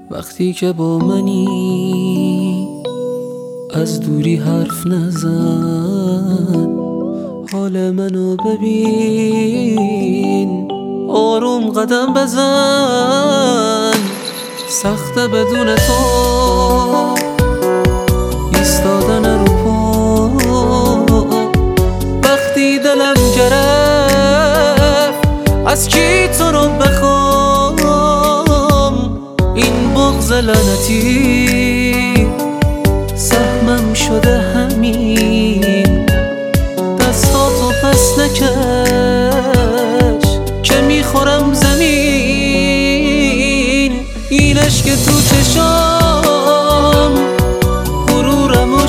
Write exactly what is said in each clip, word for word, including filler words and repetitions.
وقتی که با منی از دوری حرف نزن، حال منو ببین آروم قدم بزن. سخته بدون تو ایستادن رو پا، وقتی دلم گرفت از کی تو رو بخوام. این بغض لعنتی سهمم شده همین، دستاتو پس نکش که میخورم زمین. این عشق تو چشام غرورمو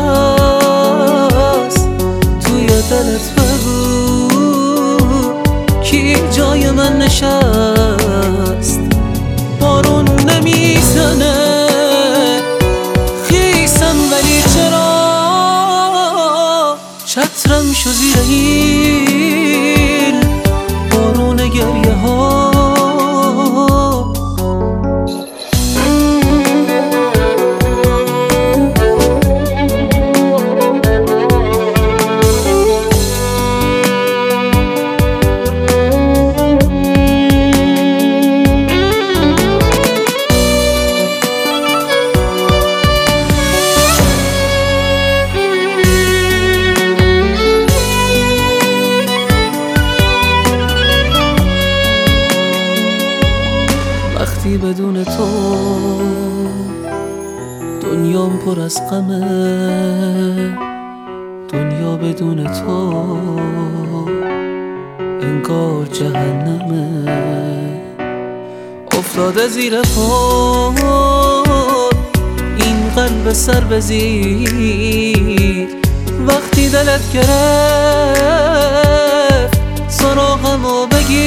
شکست، توی دلت بگو کی جای من نشست. بارون نمیزنه خیسم ولی چرا چترم شو زیر این بارون گریه ها. وقتی بدون تو دنیام پر از غمه، دنیا بدون تو انگار جهنمه. افتاده زیر پا این قلب سر به زیر، وقتی دلت گرفت سراغمو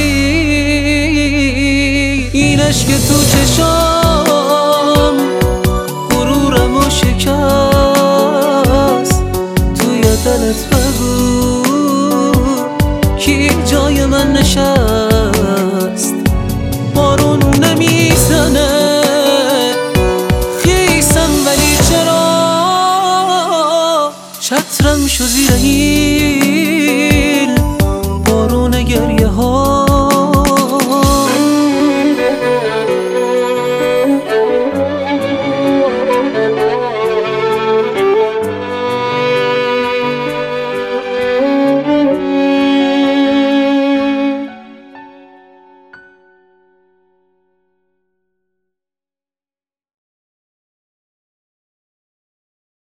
بگیر. این عشق تو چشام غرورمو شکست، توی دلت بگو کی جای من نشست. بارون نمیزنه خیسم ولی چرا چترم شو زیر این